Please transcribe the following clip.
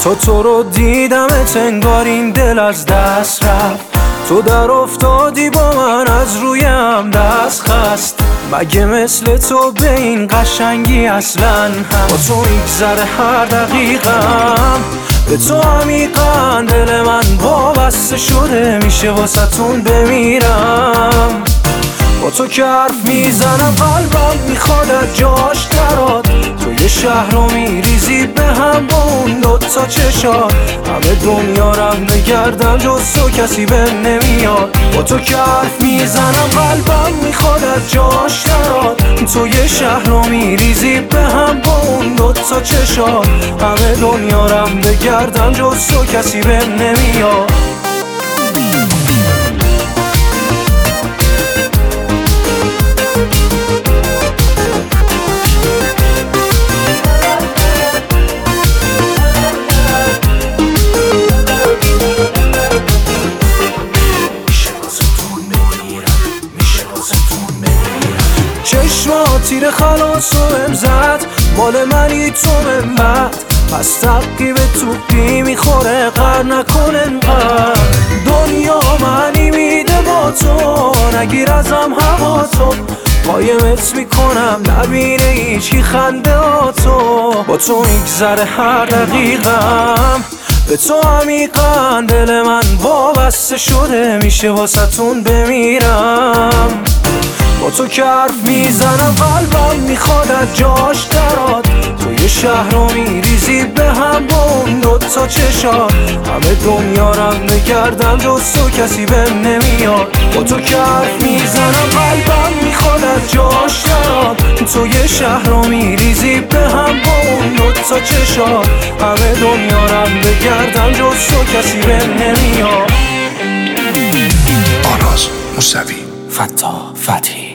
تو رو دیدمت انگار این دل از دست رفت. تو در افتادی با من از رویم دست خست. مگه مثل تو به این قشنگی اصلا هم با تو میگذره هر دقیقم. به تو عمیقا دل من وابسته شده، میشه واسه‌تون بمیرم. با تو که حرف میزنم قلبم میخواد از جاش دراد. تو یه شهر رو میریزی به هم با اون دوتا چشات. همه دنیا رم بگردم جز تو کسی به نمیاد. با تو که حرف میزنم قلبم میخواد از جاش دراد. تو یه شهر رو میریزی به هم با اون دوتا چشات. همه دنیا رم بگردم جز تو کسی به نمیاد. چشمات تیر خلاص و امزد مال منی تو من بعد. پس تبقی به توپی میخوره قر نکن انقدر. دنیا منی میده با تو، نگیر ازم هوا تو. قایمت میکنم نبینه هیچی خنده ها تو. با تو میگذره هر دقیقم. به تو عمیقا دل من وابسته شده، میشه واسه‌تون بمیرم. با تو که حرف میزنم قلبم میخواد از جاش دراد. تو یه شهر رو میریزی به هم با اون دوتا چشات. همه دنیا رم بگردم جز تو کسی بهم نمیاد. با تو که حرف میزنم قلبم میخواد از جاش دراد. تو یه شهر رو میریزی به هم با اون دوتا چشات. همه دنیا رم بگردم جز تو کسی بهم نمیاد. آراز موسوی، فتاح فتحی.